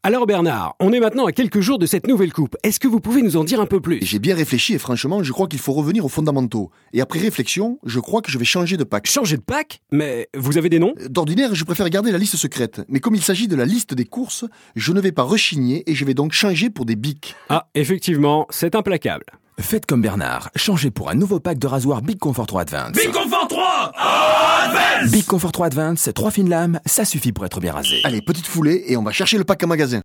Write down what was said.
Alors Bernard, on est maintenant à quelques jours de cette nouvelle coupe. Est-ce que vous pouvez nous en dire un peu plus? J'ai bien réfléchi et franchement, je crois qu'il faut revenir aux fondamentaux. Et après réflexion, je crois que je vais changer de pack. Changer de pack? Mais vous avez des noms? D'ordinaire, je préfère garder la liste secrète. Mais comme il s'agit de la liste des courses, je ne vais pas rechigner et je vais donc changer pour des bics. Ah, effectivement, c'est implacable. Faites comme Bernard, changez pour un nouveau pack de rasoir Big Comfort 3 Advance. Big Comfort 3 Advance. Big Comfort 3 Advance, 3 fines lames, ça suffit pour être bien rasé. Allez, petite foulée et on va chercher le pack en magasin.